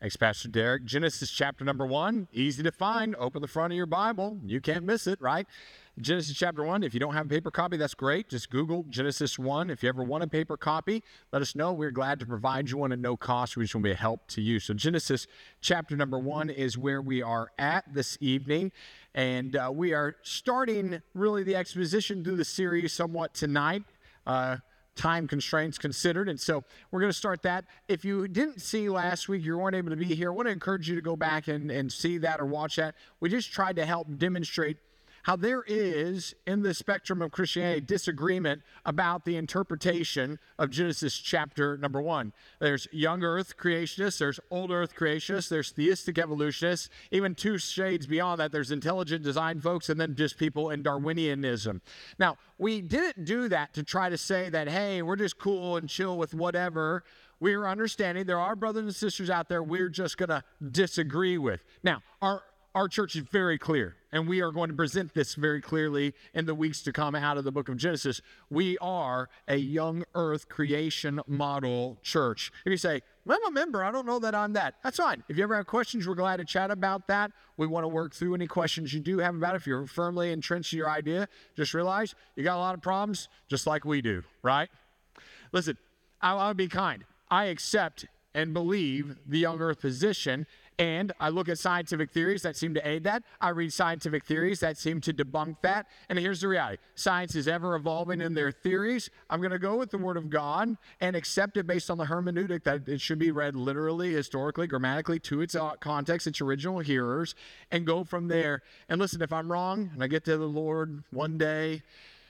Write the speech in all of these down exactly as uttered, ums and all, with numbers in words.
Thanks, Pastor Derek. Genesis chapter number one, easy to find. Open the front of your Bible. You can't miss it, right? Genesis chapter one. If you don't have a paper copy, that's great. Just Google Genesis one. If you ever want a paper copy, let us know. We're glad to provide you one at no cost. We just want to be a help to you. So Genesis chapter number one is where we are at this evening. And uh, we are starting really the exposition through the series somewhat tonight. Uh, time constraints considered. And so we're going to start that. If you didn't see last week, you weren't able to be here, I want to encourage you to go back and, and see that or watch that. We just tried to help demonstrate how there is, in the spectrum of Christianity, disagreement about the interpretation of Genesis chapter number one. There's young earth creationists, there's old earth creationists, there's theistic evolutionists, even two shades beyond that, there's intelligent design folks, and then just people in Darwinianism. Now, we didn't do that to try to say that, hey, we're just cool and chill with whatever. We're understanding there are brothers and sisters out there we're just going to disagree with. Now, our Our church is very clear, and we are going to present this very clearly in the weeks to come out of the book of Genesis. We are a young earth creation model church. If you say, well, I'm a member, I don't know that I'm that, that's fine. If you ever have questions, we're glad to chat about that. We want to work through any questions you do have about it. If you're firmly entrenched in your idea, just realize you got a lot of problems just like we do, right? Listen, I want to be kind. I accept and believe the young earth position, and I look at scientific theories that seem to aid that. I read scientific theories that seem to debunk that. And here's the reality. Science is ever evolving in their theories. I'm going to go with the Word of God and accept it based on the hermeneutic that it should be read literally, historically, grammatically, to its context, its original hearers, and go from there. And listen, if I'm wrong and I get to the Lord one day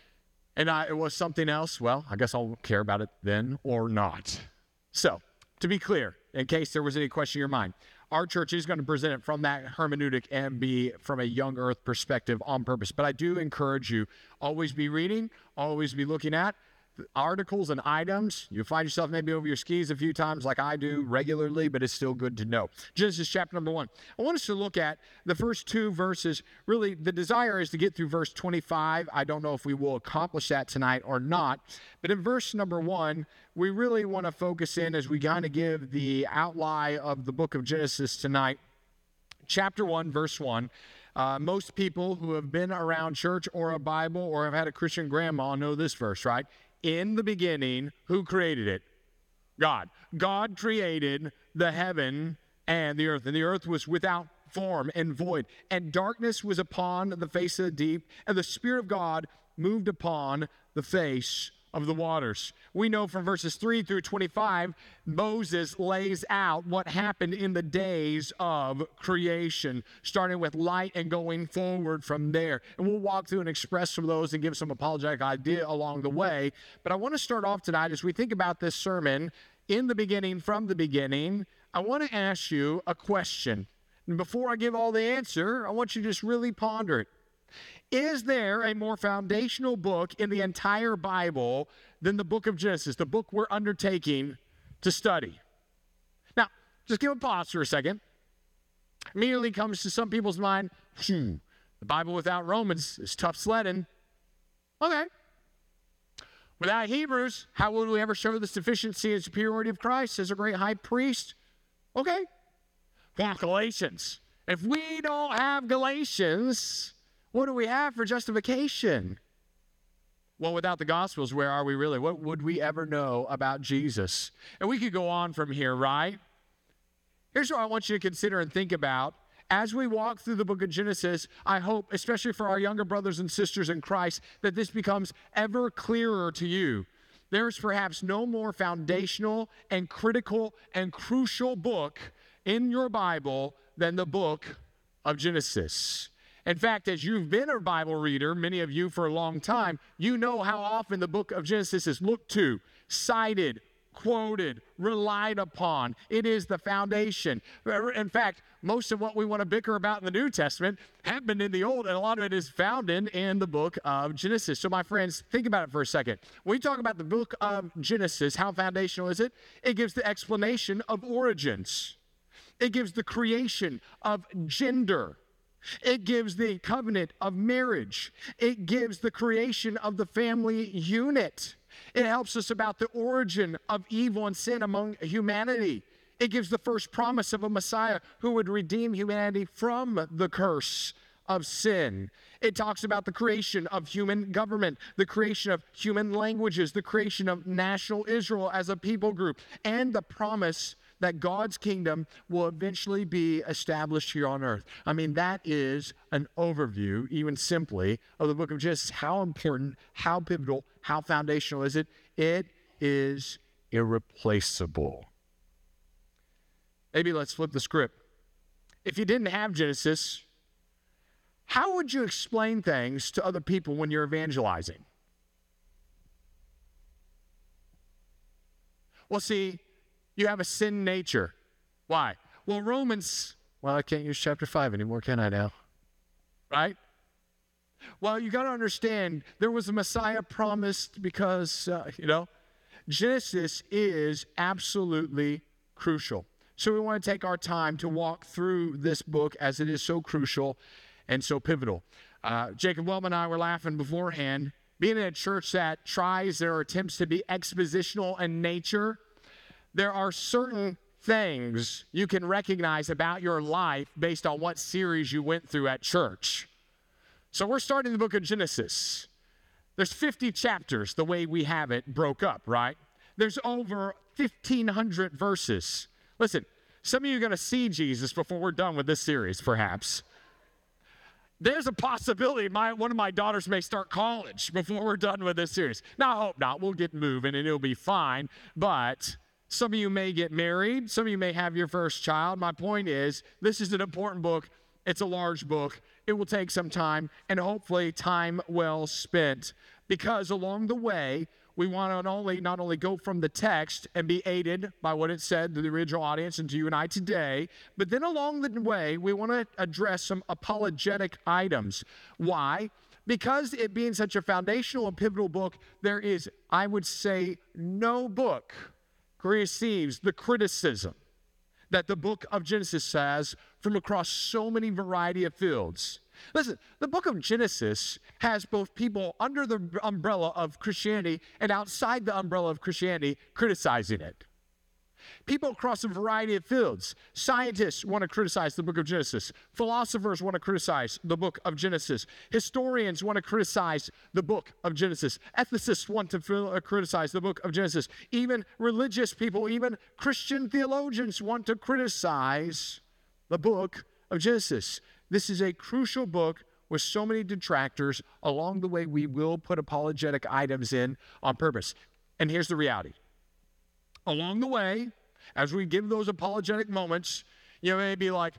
and I, it was something else, well, I guess I'll care about it then or not. So, to be clear, in case there was any question in your mind, our church is going to present it from that hermeneutic and be from a young earth perspective on purpose. But I do encourage you, always be reading, always be looking at articles and items. You'll find yourself maybe over your skis a few times like I do regularly, but it's still good to know. Genesis chapter number one. I want us to look at the first two verses. Really, the desire is to get through verse twenty-five. I don't know if we will accomplish that tonight or not. But in verse number one, we really want to focus in as we kind of give the outline of the book of Genesis tonight. Chapter one, verse one. Uh, most people who have been around church or a Bible or have had a Christian grandma know this verse, right? In the beginning, who created it? God. God created the heaven and the earth, and the earth was without form and void, and darkness was upon the face of the deep, and the Spirit of God moved upon the face of the waters. We know from verses three through twenty-five, Moses lays out what happened in the days of creation, starting with light and going forward from there. And we'll walk through and express some of those and give some apologetic idea along the way. But I want to start off tonight as we think about this sermon, in the beginning, from the beginning. I want to ask you a question. And before I give all the answer, I want you to just really ponder it. Is there a more foundational book in the entire Bible than the book of Genesis, the book we're undertaking to study? Now, just give a pause for a second. Immediately comes to some people's mind, hmm, the Bible without Romans is tough sledding. Okay. Without Hebrews, how would we ever show the sufficiency and superiority of Christ as a great high priest? Okay. Well, Galatians. If we don't have Galatians, what do we have for justification? Well, without the Gospels, where are we really? What would we ever know about Jesus? And we could go on from here, right? Here's what I want you to consider and think about. As we walk through the book of Genesis, I hope, especially for our younger brothers and sisters in Christ, that this becomes ever clearer to you. There is perhaps no more foundational and critical and crucial book in your Bible than the book of Genesis. In fact, as you've been a Bible reader, many of you for a long time, you know how often the book of Genesis is looked to, cited, quoted, relied upon. It is the foundation. In fact, most of what we want to bicker about in the New Testament happened in the Old, and a lot of it is found in, in the book of Genesis. So my friends, think about it for a second. When we talk about the book of Genesis, how foundational is it? It gives the explanation of origins. It gives the creation of gender. It gives the covenant of marriage. It gives the creation of the family unit. It helps us about the origin of evil and sin among humanity. It gives the first promise of a Messiah who would redeem humanity from the curse of sin. It talks about the creation of human government, the creation of human languages, the creation of national Israel as a people group, and the promise that God's kingdom will eventually be established here on earth. I mean, that is an overview, even simply, of the book of Genesis. How important, how pivotal, how foundational is it? It is irreplaceable. Maybe let's flip the script. If you didn't have Genesis, how would you explain things to other people when you're evangelizing? Well, see, you have a sin nature. Why? Well, Romans, well, I can't use chapter five anymore, can I now? Right? Well, you got to understand, there was a Messiah promised because, uh, you know, Genesis is absolutely crucial. So we want to take our time to walk through this book as it is so crucial and so pivotal. Uh, Jacob Wellman and I were laughing beforehand. Being in a church that tries or attempts to be expositional in nature, there are certain things you can recognize about your life based on what series you went through at church. So we're starting the book of Genesis. There's fifty chapters the way we have it broke up, right? There's over fifteen hundred verses. Listen, some of you are going to see Jesus before we're done with this series, perhaps. There's a possibility my one of my daughters may start college before we're done with this series. Now, I hope not. We'll get moving and it'll be fine. But some of you may get married. Some of you may have your first child. My point is, this is an important book. It's a large book. It will take some time, and hopefully time well spent. Because along the way, we want to not only, not only go from the text and be aided by what it said to the original audience and to you and I today, but then along the way, we want to address some apologetic items. Why? Because it being such a foundational and pivotal book, there is, I would say, no book receives the criticism that the book of Genesis has from across so many variety of fields. Listen, the book of Genesis has both people under the umbrella of Christianity and outside the umbrella of Christianity criticizing it. People across a variety of fields. Scientists want to criticize the book of Genesis. Philosophers want to criticize the book of Genesis. Historians want to criticize the book of Genesis. Ethicists want to criticize the book of Genesis. Even religious people, even Christian theologians want to criticize the book of Genesis. This is a crucial book with so many detractors. Along the way, we will put apologetic items in on purpose. And here's the reality. Along the way, as we give those apologetic moments, you may be like,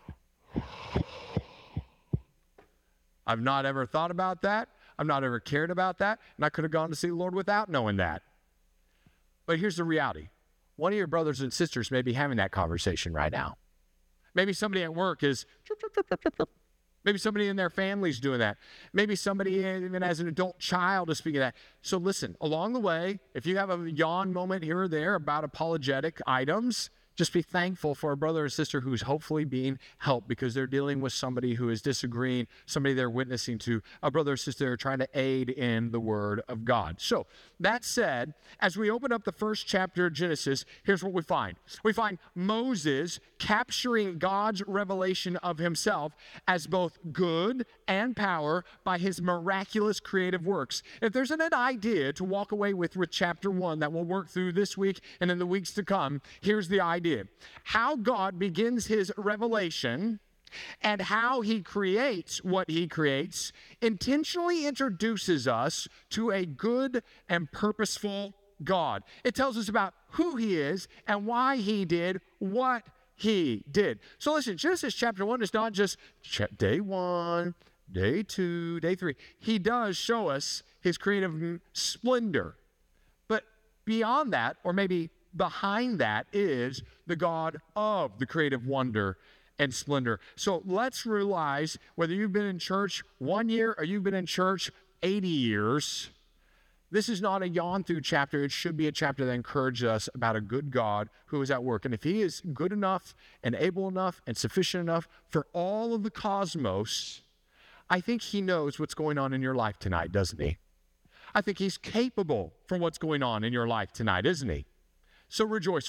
I've not ever thought about that. I've not ever cared about that. And I could have gone to see the Lord without knowing that. But here's the reality. One of your brothers and sisters may be having that conversation right now. Maybe somebody at work is, maybe somebody in their family is doing that. Maybe somebody even as an adult child is speaking of that. So listen, along the way, if you have a yawn moment here or there about apologetic items, just be thankful for a brother or sister who's hopefully being helped because they're dealing with somebody who is disagreeing, somebody they're witnessing to, a brother or sister they're trying to aid in the Word of God. So that said, as we open up the first chapter of Genesis, here's what we find. We find Moses capturing God's revelation of himself as both good and power by his miraculous creative works. If there's an idea to walk away with with chapter one that we'll work through this week and in the weeks to come, here's the idea. How God begins his revelation and how he creates what he creates intentionally introduces us to a good and purposeful God. It tells us about who he is and why he did what he did. So listen, Genesis chapter one is not just day one, day two, day three. He does show us his creative splendor. But beyond that, or maybe behind that, is the God of the creative wonder and splendor. So let's realize, whether you've been in church one year or you've been in church eighty years, this is not a yawn through chapter. It should be a chapter that encourages us about a good God who is at work. And if he is good enough and able enough and sufficient enough for all of the cosmos, I think he knows what's going on in your life tonight, doesn't he? I think he's capable for what's going on in your life tonight, isn't he? So rejoice with me.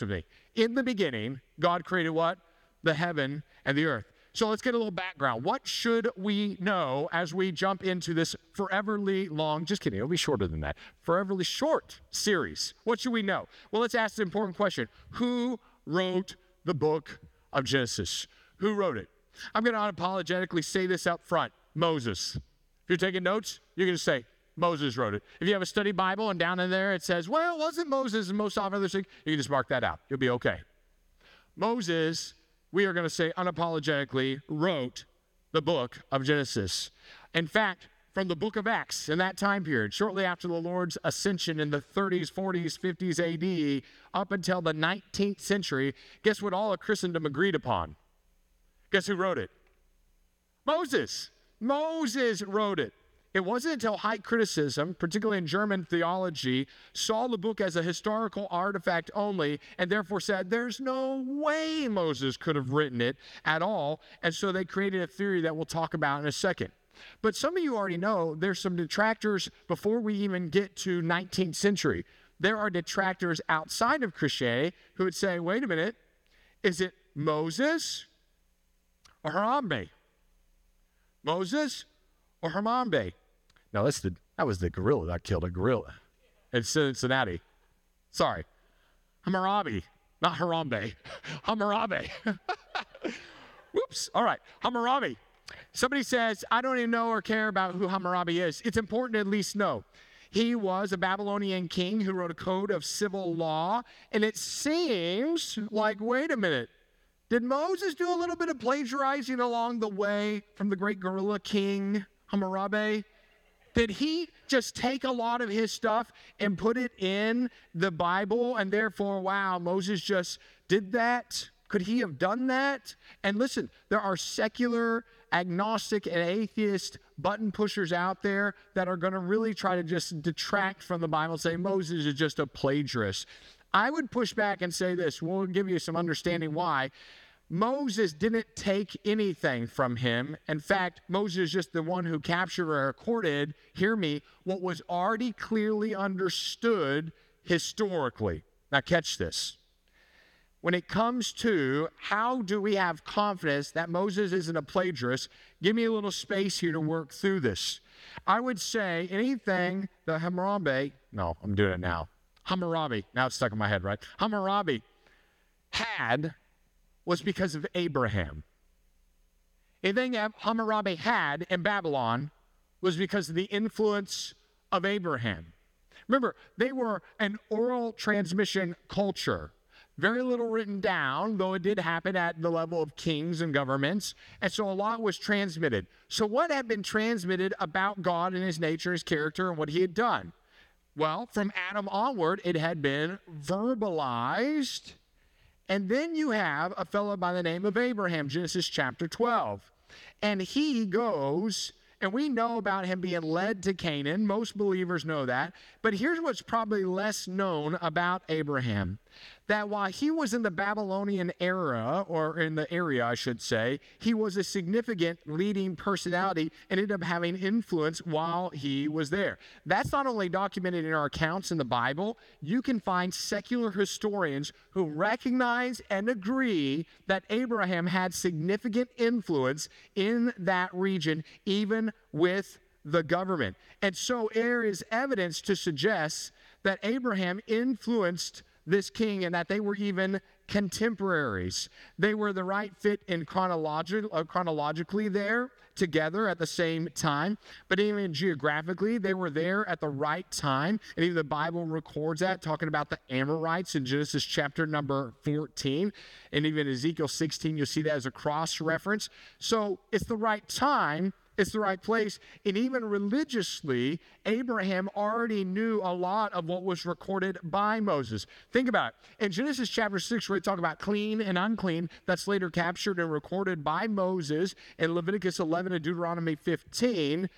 In the beginning, God created what? The heaven and the earth. So let's get a little background. What should we know as we jump into this foreverly long, just kidding, it'll be shorter than that, foreverly short series? What should we know? Well, let's ask the important question. Who wrote the book of Genesis? Who wrote it? I'm going to unapologetically say this up front. Moses. If you're taking notes, you're going to say, Moses wrote it. If you have a study Bible and down in there it says, well, it wasn't Moses and most often others, you can just mark that out. You'll be okay. Moses, we are going to say unapologetically, wrote the book of Genesis. In fact, from the book of Acts in that time period, shortly after the Lord's ascension in the thirties, forties, fifties A D, up until the nineteenth century, guess what all of Christendom agreed upon? Guess who wrote it? Moses. Moses wrote it. It wasn't until high criticism, particularly in German theology, saw the book as a historical artifact only and therefore said, there's no way Moses could have written it at all. And so they created a theory that we'll talk about in a second. But some of you already know there's some detractors before we even get to nineteenth century. There are detractors outside of Christianity who would say, wait a minute, is it Moses or Harambe? Moses or Harambe? No, that's the, that was the gorilla that killed a gorilla in Cincinnati. Sorry. Hammurabi, not Harambe. Hammurabi. Whoops. All right. Hammurabi. Somebody says, I don't even know or care about who Hammurabi is. It's important to at least know. He was a Babylonian king who wrote a code of civil law. And it seems like, wait a minute, did Moses do a little bit of plagiarizing along the way from the great gorilla king Hammurabi? Did he just take a lot of his stuff and put it in the Bible and therefore, wow, Moses just did that? Could he have done that? And listen, there are secular, agnostic, and atheist button pushers out there that are going to really try to just detract from the Bible and say Moses is just a plagiarist. I would push back and say this. We'll give you some understanding why. Moses didn't take anything from him. In fact, Moses is just the one who captured or recorded, hear me, what was already clearly understood historically. Now catch this. When it comes to how do we have confidence that Moses isn't a plagiarist, give me a little space here to work through this. I would say anything that Hammurabi, no, I'm doing it now. Hammurabi, now it's stuck in my head, right? Hammurabi had was because of Abraham. Anything that Hammurabi had in Babylon was because of the influence of Abraham. Remember, they were an oral transmission culture. Very little written down, though it did happen at the level of kings and governments. And so a lot was transmitted. So what had been transmitted about God and his nature, his character, and what he had done? Well, from Adam onward, it had been verbalized. And then you have a fellow by the name of Abraham, Genesis chapter twelve. And he goes, and we know about him being led to Canaan. Most believers know that. But here's what's probably less known about Abraham. That while he was in the Babylonian era, or in the area, I should say, he was a significant leading personality and ended up having influence while he was there. That's not only documented in our accounts in the Bible. You can find secular historians who recognize and agree that Abraham had significant influence in that region, even with the government. And so there is evidence to suggest that Abraham influenced this king and that they were even contemporaries. They were the right fit in chronologi- uh, chronologically there together at the same time, but even geographically, they were there at the right time. And even the Bible records that, talking about the Amorites in Genesis chapter number fourteen. And even Ezekiel sixteen, you'll see that as a cross-reference. So it's the right time. It's the right place. And even religiously, Abraham already knew a lot of what was recorded by Moses. Think about it. In Genesis chapter six, where we talk about clean and unclean, that's later captured and recorded by Moses in Leviticus eleven and Deuteronomy fifteen,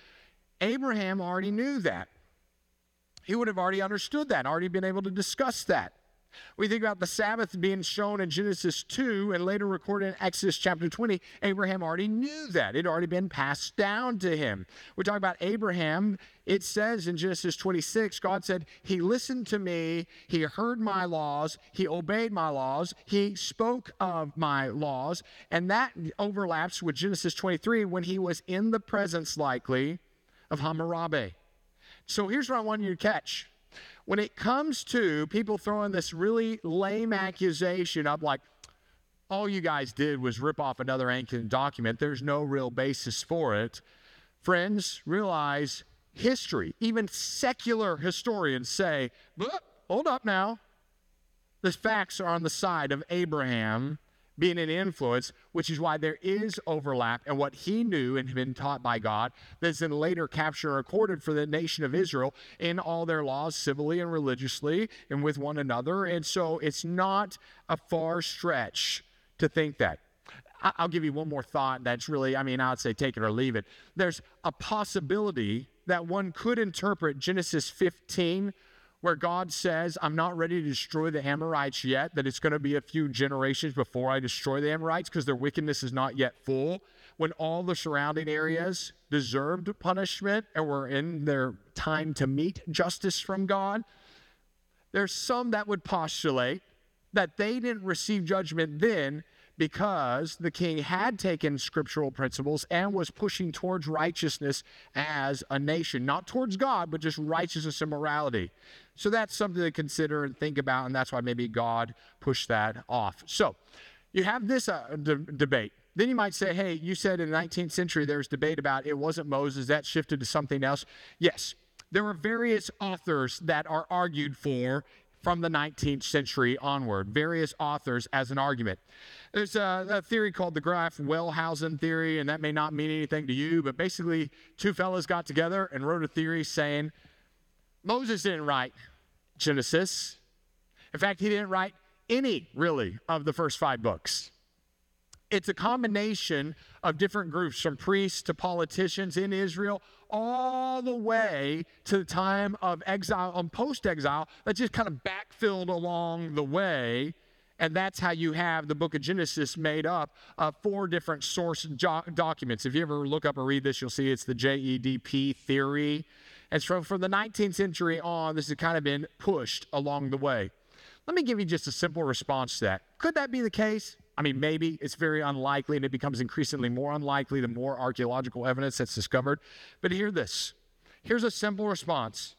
Abraham already knew that. He would have already understood that, already been able to discuss that. We think about the Sabbath being shown in Genesis two and later recorded in Exodus chapter twenty. Abraham already knew that. It had already been passed down to him. We talk about Abraham. It says in Genesis twenty-six, God said, he listened to me, he heard my laws, he obeyed my laws, he spoke of my laws, and that overlaps with Genesis twenty-three when he was in the presence, likely, of Hammurabi. So here's what I want you to catch. When it comes to people throwing this really lame accusation of like, all you guys did was rip off another ancient document, there's no real basis for it. Friends, realize history, even secular historians say, hold up now. The facts are on the side of Abraham being an influence, which is why there is overlap and what he knew and had been taught by God that's then later captured and recorded for the nation of Israel in all their laws, civilly and religiously and with one another. And so it's not a far stretch to think that. I'll give you one more thought that's really, I mean, I would say take it or leave it. There's a possibility that one could interpret Genesis fifteen where God says, I'm not ready to destroy the Amorites yet, that it's going to be a few generations before I destroy the Amorites because their wickedness is not yet full, when all the surrounding areas deserved punishment and were in their time to meet justice from God. There's some that would postulate that they didn't receive judgment then because the king had taken scriptural principles and was pushing towards righteousness as a nation, not towards God, but just righteousness and morality. So that's something to consider and think about, and that's why maybe God pushed that off. So you have this uh, de- debate. Then you might say, hey, you said in the nineteenth century there's debate about it wasn't Moses, that shifted to something else. Yes, there were various authors that are argued for from the nineteenth century onward, various authors as an argument. There's a, a theory called the Graff-Wellhausen theory, and that may not mean anything to you, but basically two fellas got together and wrote a theory saying Moses didn't write Genesis. In fact, he didn't write any, really, of the first five books. It's a combination of different groups, from priests to politicians in Israel, all the way to the time of exile and post-exile that just kind of backfilled along the way. And that's how you have the book of Genesis made up of four different source jo- documents. If you ever look up or read this, you'll see it's the J E D P theory. And so from the nineteenth century on, this has kind of been pushed along the way. Let me give you just a simple response to that. Could that be the case? I mean, maybe. It's very unlikely, and it becomes increasingly more unlikely the more archaeological evidence that's discovered. But hear this. Here's a simple response.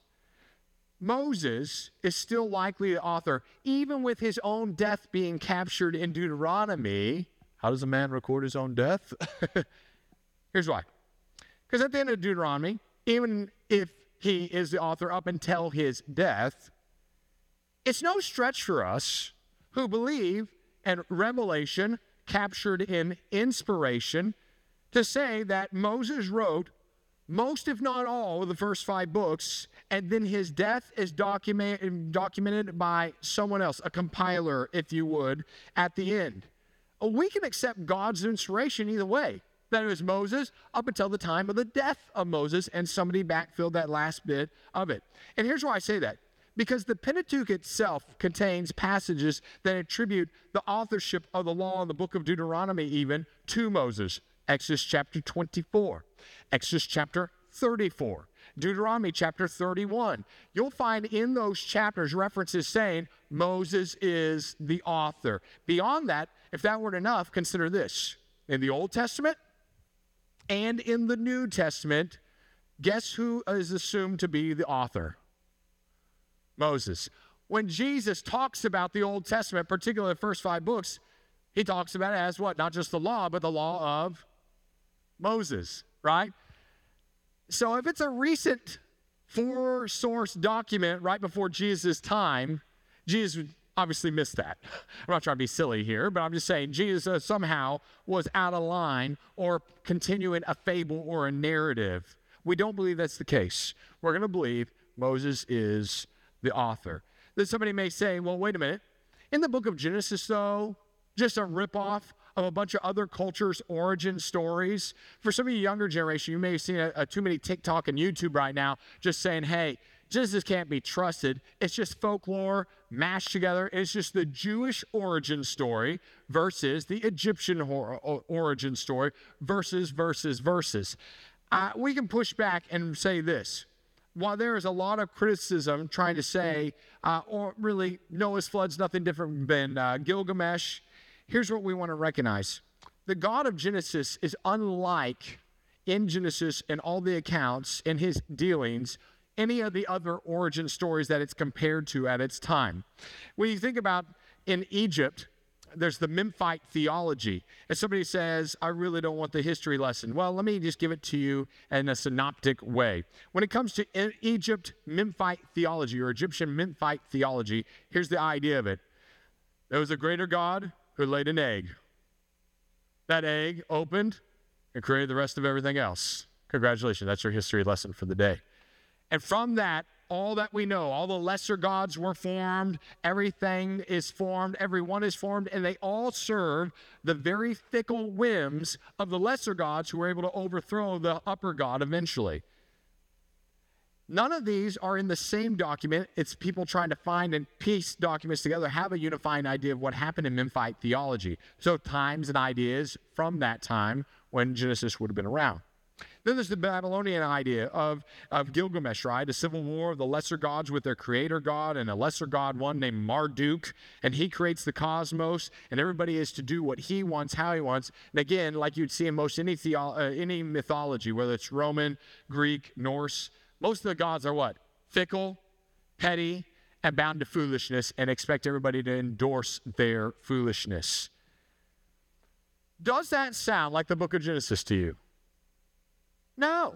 Moses is still likely the author, even with his own death being captured in Deuteronomy. How does a man record his own death? Here's why. Because at the end of Deuteronomy, even if he is the author up until his death, it's no stretch for us who believe in revelation captured in inspiration to say that Moses wrote most, if not all, of the first five books, and then his death is document, documented by someone else, a compiler, if you would, at the end. We can accept God's inspiration either way. That it was Moses up until the time of the death of Moses, and somebody backfilled that last bit of it. And here's why I say that. Because the Pentateuch itself contains passages that attribute the authorship of the law in the book of Deuteronomy even to Moses. Exodus chapter twenty-four, Exodus chapter thirty-four, Deuteronomy chapter thirty-one. You'll find in those chapters references saying Moses is the author. Beyond that, if that weren't enough, consider this. In the Old Testament and in the New Testament, guess who is assumed to be the author? Moses. When Jesus talks about the Old Testament, particularly the first five books, he talks about it as what? Not just the law, but the law of Moses, right? So if it's a recent four-source document right before Jesus' time, Jesus would obviously missed that. I'm not trying to be silly here, but I'm just saying Jesus uh, somehow was out of line or continuing a fable or a narrative. We don't believe that's the case. We're going to believe Moses is the author. Then somebody may say, well, wait a minute. In the book of Genesis, though, just a ripoff of a bunch of other cultures' origin stories. For some of you younger generation, you may have seen a, a too many TikTok and YouTube right now just saying, hey, Genesis can't be trusted. It's just folklore mashed together. It's just the Jewish origin story versus the Egyptian hor- origin story versus, versus, versus. Uh, we can push back and say this. While there is a lot of criticism trying to say, uh, or really Noah's flood's nothing different than uh, Gilgamesh, here's what we want to recognize. The God of Genesis is unlike in Genesis and all the accounts in his dealings any of the other origin stories that it's compared to at its time. When you think about in Egypt, there's the Memphite theology. And somebody says, I really don't want the history lesson. Well, let me just give it to you in a synoptic way. When it comes to e- Egypt Memphite theology or Egyptian Memphite theology, here's the idea of it. There was a greater God who laid an egg. That egg opened and created the rest of everything else. Congratulations, that's your history lesson for the day. And from that, all that we know, all the lesser gods were formed, everything is formed, everyone is formed, and they all serve the very fickle whims of the lesser gods who were able to overthrow the upper god eventually. None of these are in the same document. It's people trying to find and piece documents together, have a unifying idea of what happened in Memphite theology. So times and ideas from that time when Genesis would have been around. Then there's the Babylonian idea of, of Gilgamesh, right? A civil war of the lesser gods with their creator god and a lesser god, one named Marduk, and he creates the cosmos, and everybody is to do what he wants, how he wants. And again, like you'd see in most any, theo- uh, any mythology, whether it's Roman, Greek, Norse, most of the gods are what? Fickle, petty, and bound to foolishness, and expect everybody to endorse their foolishness. Does that sound like the book of Genesis to you? No,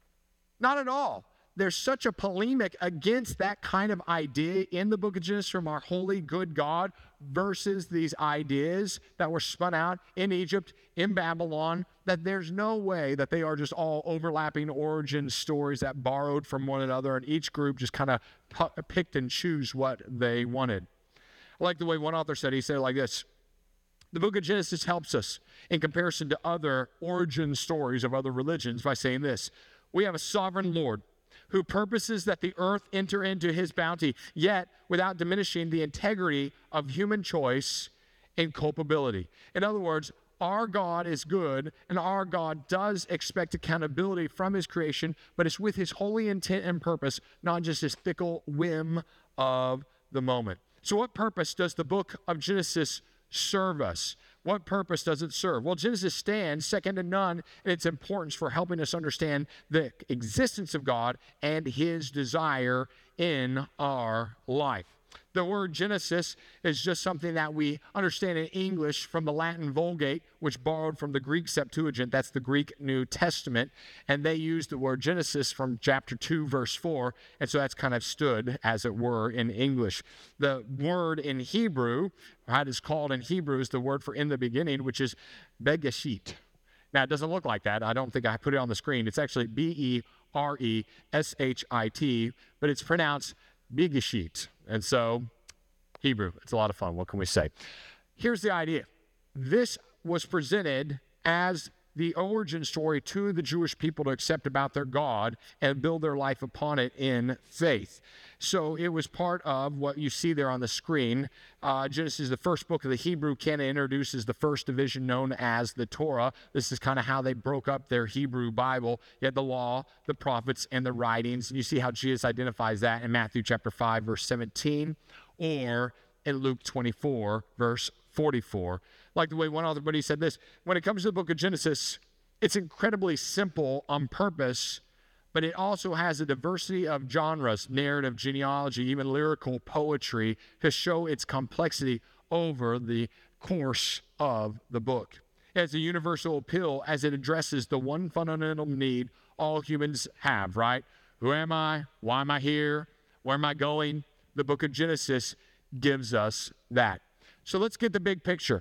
not at all. There's such a polemic against that kind of idea in the book of Genesis from our holy, good God versus these ideas that were spun out in Egypt, in Babylon, that there's no way that they are just all overlapping origin stories that borrowed from one another, and each group just kind of p- picked and chose what they wanted. I like the way one author said, he said it like this. The book of Genesis helps us in comparison to other origin stories of other religions by saying this. We have a sovereign Lord who purposes that the earth enter into his bounty, yet without diminishing the integrity of human choice and culpability. In other words, our God is good, and our God does expect accountability from his creation, but it's with his holy intent and purpose, not just his fickle whim of the moment. So what purpose does the book of Genesis serve us? What purpose does it serve? Well, Genesis stands second to none in its importance for helping us understand the existence of God and his desire in our life. The word Genesis is just something that we understand in English from the Latin Vulgate, which borrowed from the Greek Septuagint. That's the Greek New Testament. And they used the word Genesis from chapter two, verse four. And so that's kind of stood, as it were, in English. The word in Hebrew, how it is called in Hebrew, is the word for in the beginning, which is Begeshit. Now, it doesn't look like that. I don't think I put it on the screen. It's actually B E R E S H I T, but it's pronounced Begeshit. And so, Hebrew, it's a lot of fun. What can we say? Here's the idea. This was presented as the origin story to the Jewish people to accept about their God and build their life upon it in faith. So it was part of what you see there on the screen. Uh, Genesis, the first book of the Hebrew canon, introduces the first division known as the Torah. This is kind of how they broke up their Hebrew Bible. You had the law, the prophets, and the writings. And you see how Jesus identifies that in Matthew chapter five, verse seventeen, or in Luke twenty-four, verse forty-four. Like the way one author, but he said this, when it comes to the book of Genesis, it's incredibly simple on purpose, but it also has a diversity of genres, narrative, genealogy, even lyrical poetry to show its complexity over the course of the book. It has a universal appeal as it addresses the one fundamental need all humans have, right? Who am I? Why am I here? Where am I going? The book of Genesis gives us that. So let's get the big picture.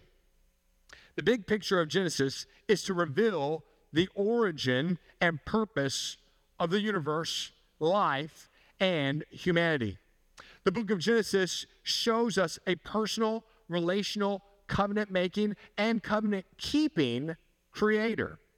The big picture of Genesis is to reveal the origin and purpose of the universe, life, and humanity. The book of Genesis shows us a personal, relational, covenant-making, and covenant-keeping creator.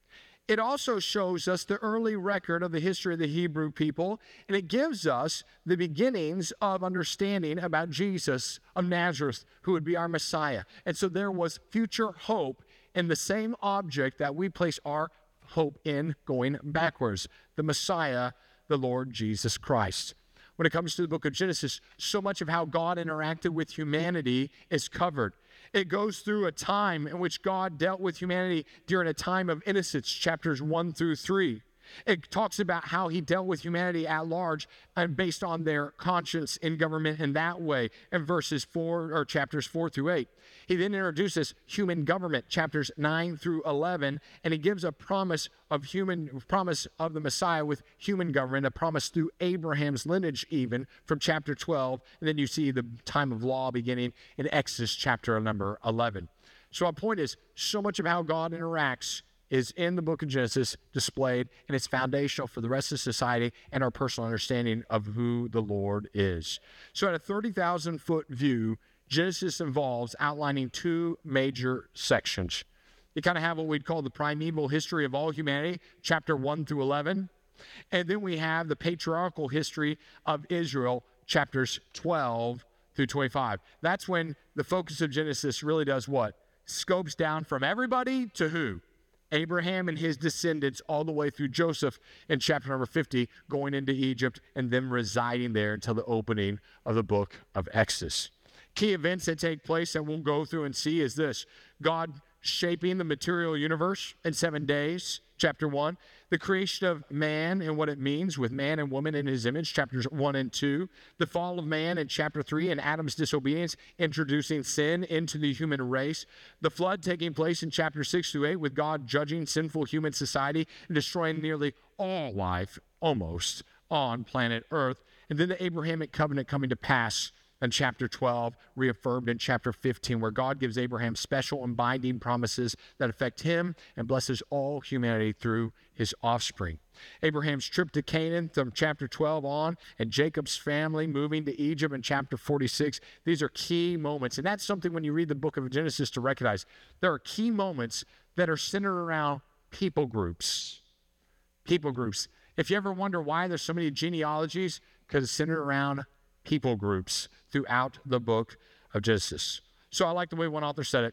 it also shows us the early record of the history of the Hebrew people, and it gives us the beginnings of understanding about Jesus of Nazareth, who would be our Messiah. And so there was future hope in the same object that we place our hope in going backwards, the Messiah, the Lord Jesus Christ. When it comes to the book of Genesis, so much of how God interacted with humanity is covered. It goes through a time in which God dealt with humanity during a time of innocence, chapters one through three. It talks about how he dealt with humanity at large and based on their conscience in government in that way in verses four or chapters four through eight. He then introduces human government, chapters nine through eleven, and he gives a promise of human promise of the Messiah with human government, a promise through Abraham's lineage even from chapter twelve, and then you see the time of law beginning in Exodus chapter number eleven. So our point is, so much of how God interacts is in the book of Genesis displayed, and it's foundational for the rest of society and our personal understanding of who the Lord is. So at a thirty thousand foot view, Genesis involves outlining two major sections. You kind of have what we'd call the primeval history of all humanity, chapter one through eleven. And then we have the patriarchal history of Israel, chapters twelve through twenty-five. That's when the focus of Genesis really does what? Scopes down from everybody to who? Abraham and his descendants all the way through Joseph in chapter number fifty, going into Egypt and them residing there until the opening of the book of Exodus. Key events that take place that we'll go through and see is this: God shaping the material universe in seven days, chapter one. The creation of man and what it means with man and woman in his image, chapters one and two. The fall of man in chapter three and Adam's disobedience, introducing sin into the human race. The flood taking place in chapter six through eight with God judging sinful human society and destroying nearly all life, almost, on planet Earth. And then the Abrahamic covenant coming to pass in chapter twelve, reaffirmed in chapter fifteen, where God gives Abraham special and binding promises that affect him and blesses all humanity through his offspring. Abraham's trip to Canaan from chapter twelve on, and Jacob's family moving to Egypt in chapter forty-six. These are key moments, and that's something when you read the book of Genesis to recognize. There are key moments that are centered around people groups. People groups. If you ever wonder why there's so many genealogies, because it's centered around people groups throughout the book of Genesis. So I like the way one author said it.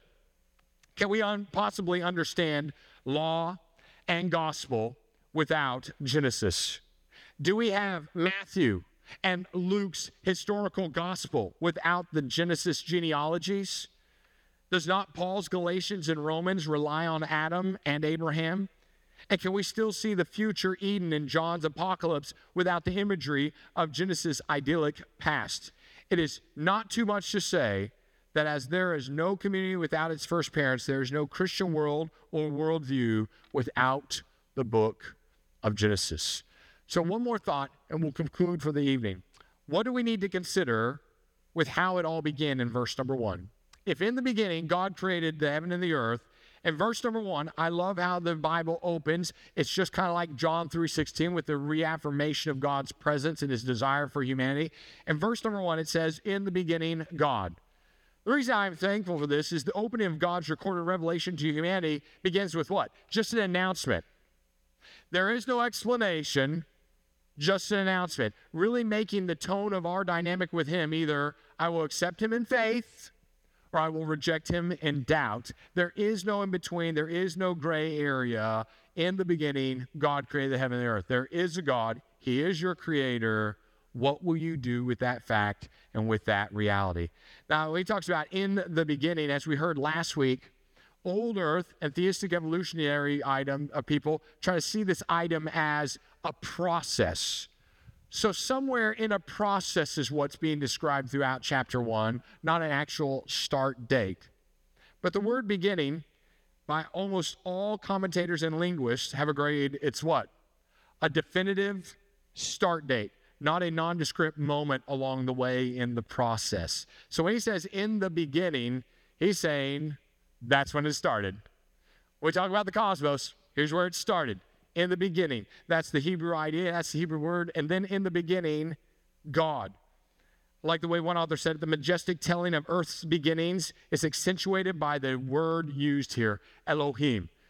Can we un- possibly understand law and gospel without Genesis? Do we have Matthew and Luke's historical gospel without the Genesis genealogies? Does not Paul's Galatians and Romans rely on Adam and Abraham? And can we still see the future Eden in John's Apocalypse without the imagery of Genesis' idyllic past? It is not too much to say that as there is no community without its first parents, there is no Christian world or worldview without the book of Genesis. So one more thought, and we'll conclude for the evening. What do we need to consider with how it all began in verse number one? If in the beginning God created the heaven and the earth, in verse number one, I love how the Bible opens. It's just kind of like John three sixteen with the reaffirmation of God's presence and his desire for humanity. In verse number one, it says, in the beginning, God. The reason I'm thankful for this is the opening of God's recorded revelation to humanity begins with what? Just an announcement. There is no explanation, just an announcement. Really making the tone of our dynamic with him either I will accept him in faith or I will reject him in doubt. There is no in between. There is no gray area. In the beginning, God created the heaven and the earth. There is a God. He is your creator. What will you do with that fact and with that reality? Now, he talks about in the beginning, as we heard last week, old earth and theistic evolutionary item of people try to see this item as a process. So somewhere in a process is what's being described throughout chapter one, not an actual start date. But the word beginning, by almost all commentators and linguists, have agreed it's what? A definitive start date, not a nondescript moment along the way in the process. So when he says in the beginning, he's saying that's when it started. When we talk about the cosmos, here's where it started. In the beginning. That's the Hebrew idea. That's the Hebrew word. And then in the beginning, God. Like the way one author said, the majestic telling of earth's beginnings is accentuated by the word used here, Elohim.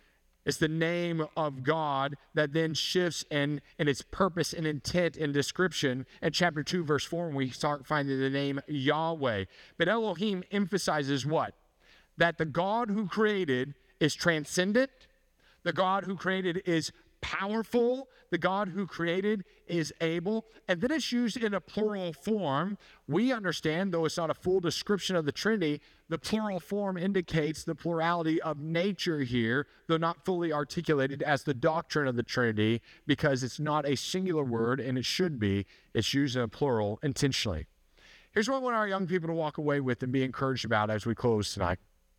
It's the name of God that then shifts in, in its purpose and intent and description. In chapter two, verse four, when we start finding the name Yahweh. But Elohim emphasizes what? That the God who created is transcendent. The God who created is powerful. The God who created is able. And then it's used in a plural form. We understand, though it's not a full description of the Trinity, the plural form indicates the plurality of nature here, though not fully articulated as the doctrine of the Trinity, because it's not a singular word, and it should be. It's used in a plural intentionally. Here's what I want our young people to walk away with and be encouraged about as we close tonight.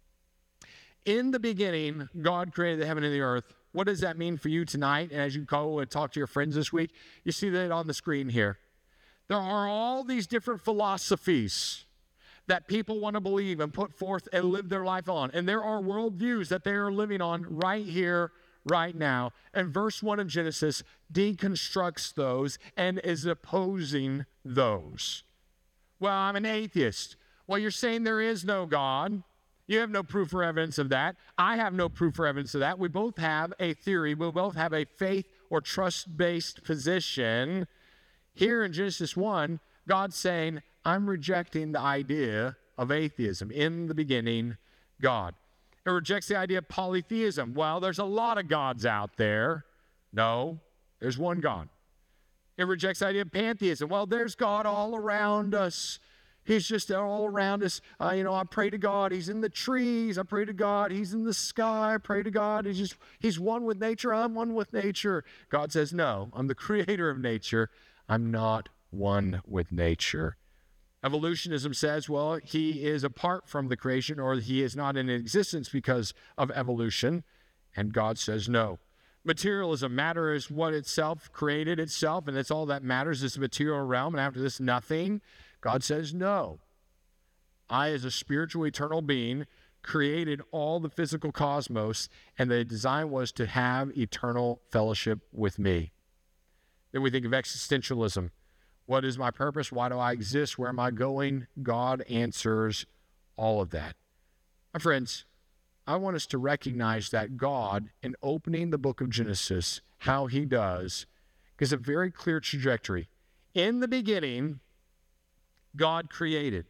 In the beginning, God created the heaven and the earth. What does that mean for you tonight? And as you go and talk to your friends this week, you see that on the screen here. There are all these different philosophies that people want to believe and put forth and live their life on. And there are worldviews that they are living on right here, right now. And verse one of Genesis deconstructs those and is opposing those. Well, I'm an atheist. Well, you're saying there is no God. You have no proof or evidence of that. I have no proof or evidence of that. We both have a theory. We both have a faith or trust-based position. Here in Genesis one, God's saying, I'm rejecting the idea of atheism. In the beginning, God. It rejects the idea of polytheism. Well, there's a lot of gods out there. No, there's one God. It rejects the idea of pantheism. Well, there's God all around us. He's just all around us. Uh, you know, I pray to God. He's in the trees. I pray to God. He's in the sky. I pray to God. He's just, he's one with nature. I'm one with nature. God says, no, I'm the creator of nature. I'm not one with nature. Evolutionism says, well, he is apart from the creation, or he is not in existence because of evolution. And God says, no. Materialism, matter is what itself created itself, and that's all that matters is the material realm, and after this, nothing. God says, no. I, as a spiritual, eternal being, created all the physical cosmos, and the design was to have eternal fellowship with me. Then we think of existentialism. What is my purpose? Why do I exist? Where am I going? God answers all of that. My friends, I want us to recognize that God, in opening the book of Genesis, how he does, gives a very clear trajectory. In the beginning, God created.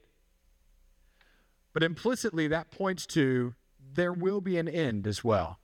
But implicitly, that points to there will be an end as well.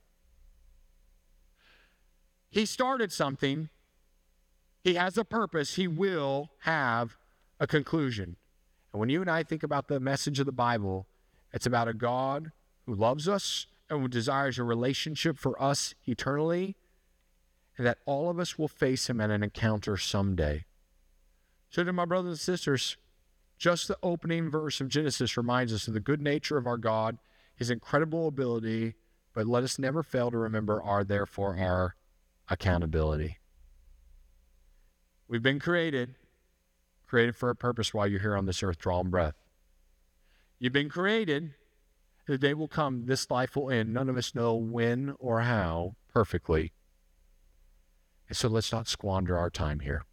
He started something. He has a purpose. He will have a conclusion. And when you and I think about the message of the Bible, it's about a God who loves us and who desires a relationship for us eternally, and that all of us will face him at an encounter someday. So to my brothers and sisters, just the opening verse of Genesis reminds us of the good nature of our God, his incredible ability, but let us never fail to remember our, therefore, our accountability. We've been created, created for a purpose while you're here on this earth drawing breath. You've been created. The day will come, this life will end. None of us know when or how perfectly. And so let's not squander our time here.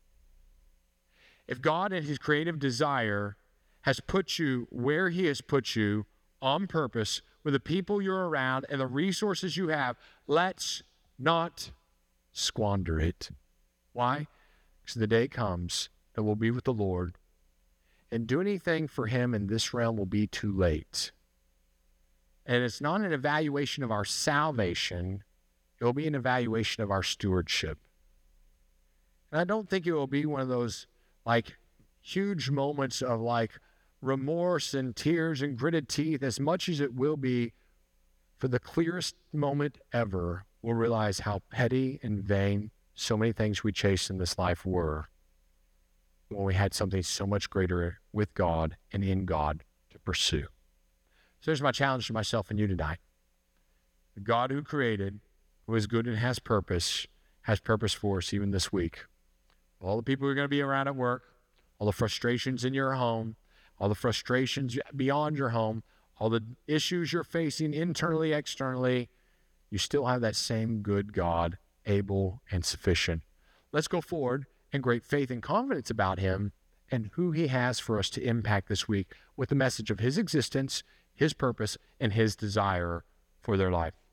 If God in his creative desire has put you where he has put you on purpose with the people you're around and the resources you have, let's not squander it. Why? Because the day comes that we'll be with the Lord, and do anything for him in this realm will be too late. And it's not an evaluation of our salvation. It will be an evaluation of our stewardship. And I don't think it will be one of those like huge moments of like remorse and tears and gritted teeth, as much as it will be for the clearest moment ever, we'll realize how petty and vain so many things we chase in this life were when we had something so much greater with God and in God to pursue. So there's my challenge to myself and you tonight. The God who created, who is good and has purpose, has purpose for us even this week. All the people who are going to be around at work, all the frustrations in your home, all the frustrations beyond your home, all the issues you're facing internally, externally, you still have that same good God, able and sufficient. Let's go forward in great faith and confidence about him and who he has for us to impact this week with the message of his existence, his purpose, and his desire for their life.